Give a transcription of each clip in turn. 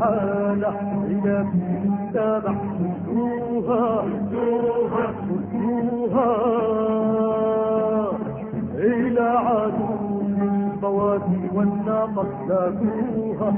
الرحالة إلى السابع خذوها إلى عدو البوادي والناقة لاقوها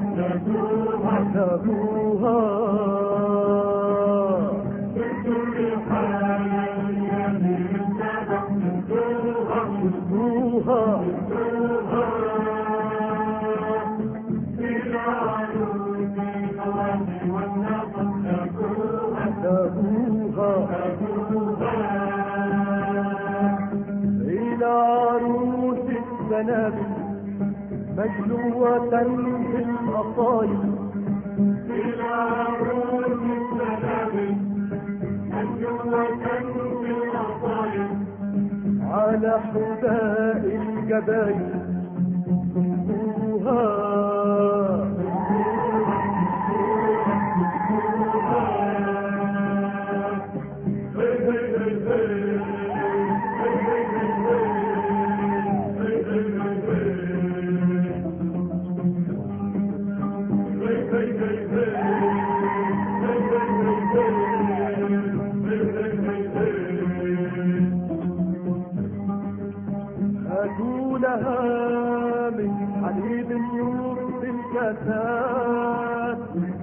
إلى عروس السنابل مجلوة في الأصايل إلى عروس السنابل مجلوة في الأصايل على حداء الجبايل سموها هاتوا لها من حليب النور في الكاسات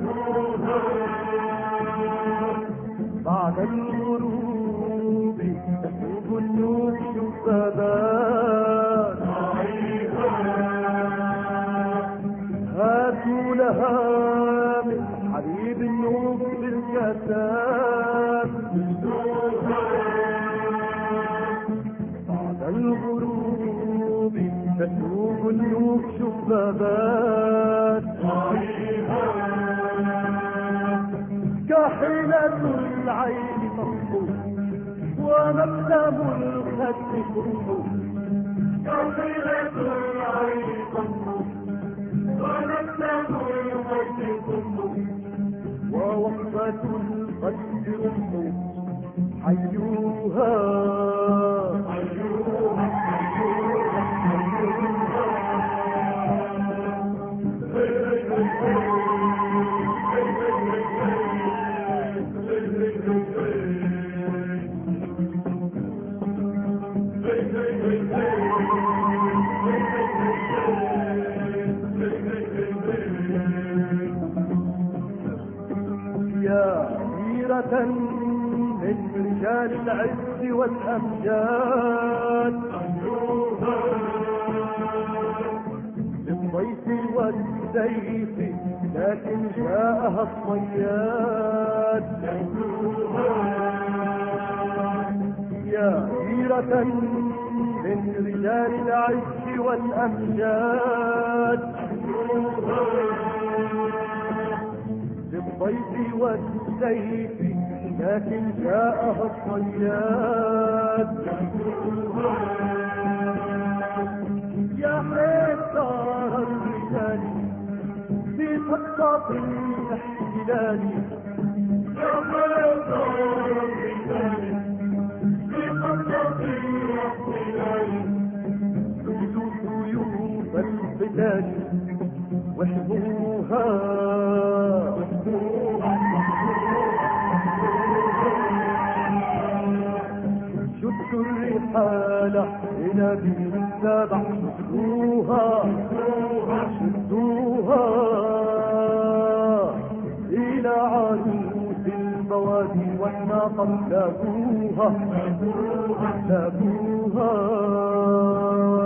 بعد الغروب تشوف النور شبابات هاتوا لها من حليب النور في الكاسات بعد الغروب تشوف النور شبابات كحلة العين مصفوف ومكتب الخد كله كحلة العين مصفوف ونكتب الخد كله ووقفة الخد رمه حيوها يا سيرة من رجال العز والأمجاد بالضيف والسيف لكن جاءها الصياد يا سيرة من رجال العز والأمجاد بالضيف والسيف لكن جاءها الصياد يا حيثار الرجال في سقط الاحتلال يا حيثار الرجال في سقط الاحتلال خذوا سيوف القتال واحموها شدوا الرحالة إلى بير السابع شدوها إلى عروس البوادي والناقة لاقوها